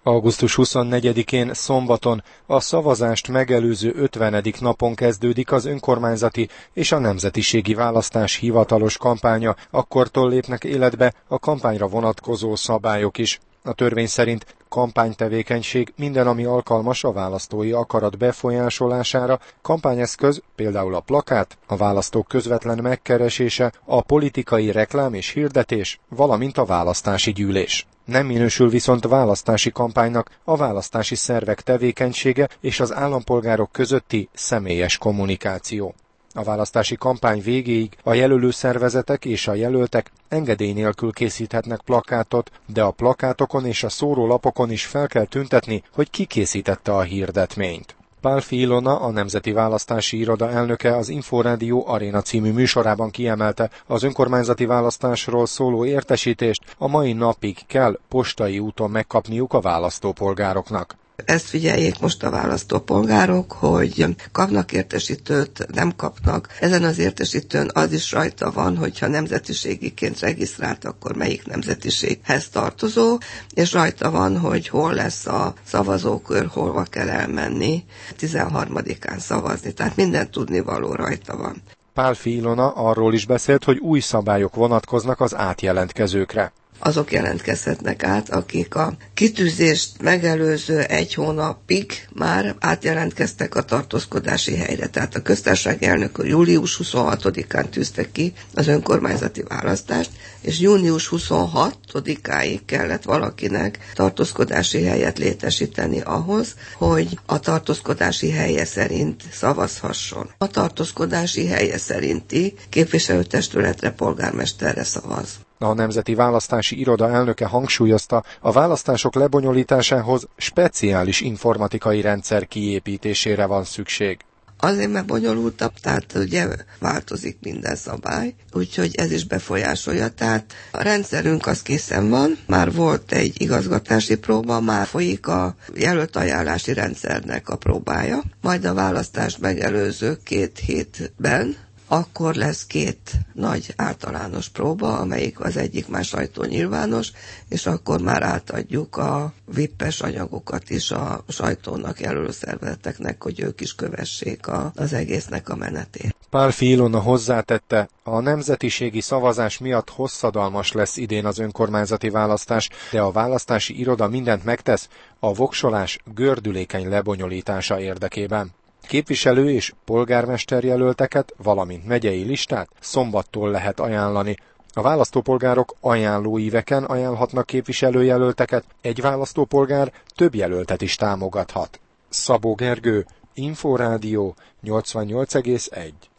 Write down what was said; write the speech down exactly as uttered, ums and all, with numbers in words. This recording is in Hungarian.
augusztus huszonnegyedikén szombaton a szavazást megelőző ötvenedik napon kezdődik az önkormányzati és a nemzetiségi választás hivatalos kampánya, akkortól lépnek életbe a kampányra vonatkozó szabályok is. A törvény szerint kampánytevékenység minden, ami alkalmas a választói akarat befolyásolására, kampányeszköz, például a plakát, a választók közvetlen megkeresése, a politikai reklám és hirdetés, valamint a választási gyűlés. Nem minősül viszont választási kampánynak a választási szervek tevékenysége és az állampolgárok közötti személyes kommunikáció. A választási kampány végéig a jelölő szervezetek és a jelöltek engedély nélkül készíthetnek plakátot, de a plakátokon és a szórólapokon is fel kell tüntetni, hogy ki készítette a hirdetményt. Pálffy Ilona, a Nemzeti Választási Iroda elnöke az Inforádió Aréna című műsorában kiemelte, az önkormányzati választásról szóló értesítést a mai napig kell postai úton megkapniuk a választópolgároknak. Ezt figyeljék most a választópolgárok, hogy kapnak értesítőt, nem kapnak. Ezen az értesítőn az is rajta van, hogyha nemzetiségiként regisztrált, akkor melyik nemzetiséghez tartozó, és rajta van, hogy hol lesz a szavazókör, hova kell elmenni tizenharmadikán szavazni. Tehát minden tudnivaló rajta van. Pálffy Ilona arról is beszélt, hogy új szabályok vonatkoznak az átjelentkezőkre. Azok jelentkezhetnek át, akik a kitűzést megelőző egy hónapig már átjelentkeztek a tartózkodási helyre. Tehát a köztársasági elnök július huszonhatodikán tűzte ki az önkormányzati választást, és június huszonhatodikáig kellett valakinek tartózkodási helyet létesíteni ahhoz, hogy a tartózkodási helye szerint szavazhasson. A tartózkodási helye szerinti képviselőtestületre, polgármesterre szavaz. A Nemzeti Választási Iroda elnöke hangsúlyozta, a választások lebonyolításához speciális informatikai rendszer kiépítésére van szükség. Azért mert bonyolultabb, tehát ugye változik minden szabály, úgyhogy ez is befolyásolja. Tehát a rendszerünk az készen van, már volt egy igazgatási próba, már folyik a jelöltajánlási rendszernek a próbája, majd a választást megelőző két hétben, akkor lesz két nagy általános próba, amelyik az egyik már sajtó nyilvános, és akkor már átadjuk a vippes anyagokat is a sajtónak, jelölő szervezeteknek, hogy ők is kövessék a, az egésznek a menetét. Pálffy Ilona hozzátette, a nemzetiségi szavazás miatt hosszadalmas lesz idén az önkormányzati választás, de a választási iroda mindent megtesz a voksolás gördülékeny lebonyolítása érdekében. Képviselő és polgármesterjelölteket, valamint megyei listát szombattól lehet ajánlani. A választópolgárok ajánlóíveken ajánlhatnak képviselőjelölteket, egy választópolgár több jelöltet is támogathat. Szabó Gergő, Inforádió nyolcvannyolc egész egy.